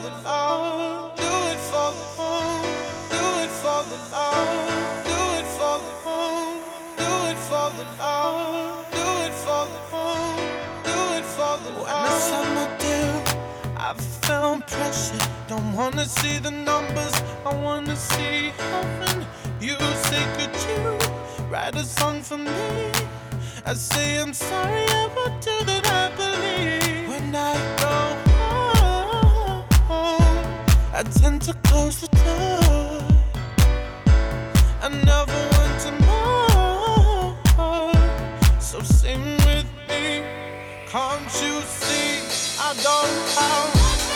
the love. Do it for the home. Do it for the love. Do it for the home. Do it for the love. Do it for the home. Do it for the love. When the summer dew, I felt pressure. Don't wanna see the numbers. I wanna see heaven. You say, could you write a song for me? I say I'm sorry, I won't do that, I believe. When I go home, I tend to close the door. I never want to more. So sing with me, can't you see? I don't have.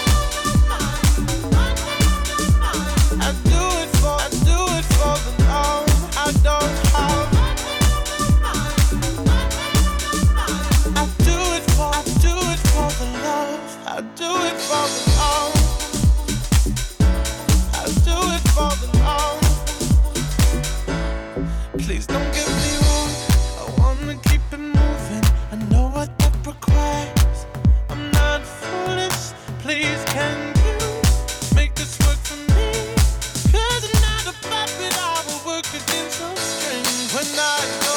I do it for the love. I don't have. I do it for the love. I do it for the love. I do it for the love. Please don't get me wrong. I wanna keep it moving. I know what that requires. I'm not foolish. Please can you make this work for me? 'Cause I'm not a puppet. I will work against some strings. When I go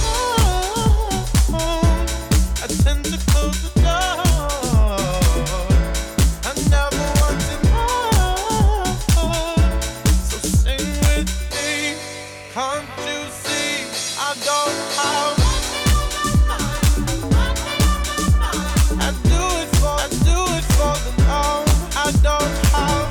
home, I tend to close the door. I never wanted more. So sing with me. Can't you see? I don't have. I do it for the love. I don't have.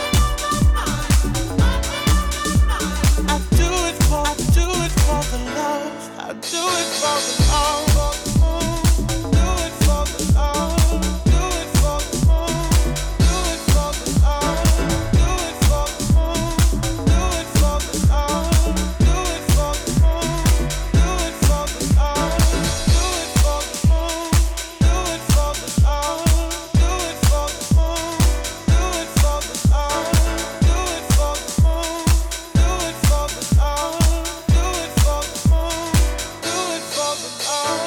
I do it for the love. I do it for the love. Do it for the love. Do it for the home. Do it for the love. Do it for the home. Do it for the love. Do it for the home. Do it for the love. Do it for the home. Do it for the love. Do it for the home. Do it for the love. Do it for the home. Do it for the love. Do it for the home. Do it for the love.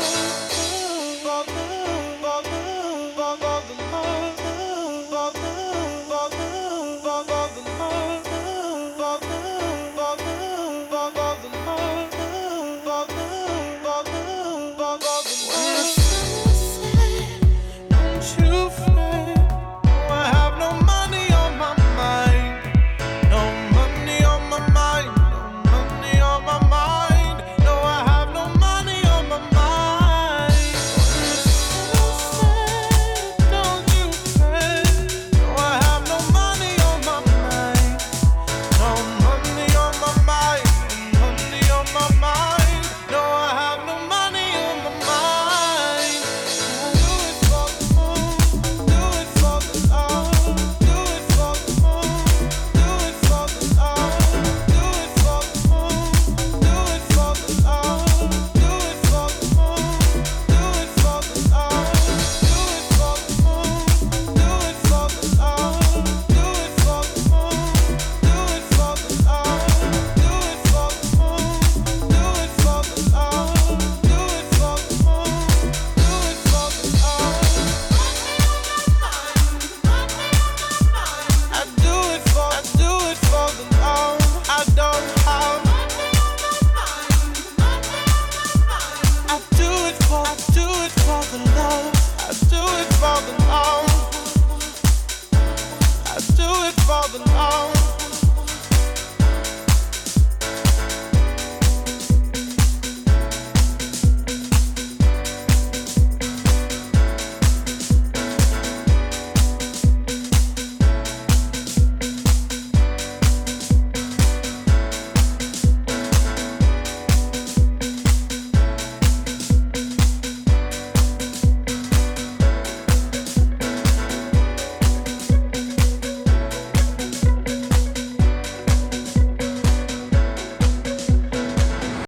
When the sun set, don't you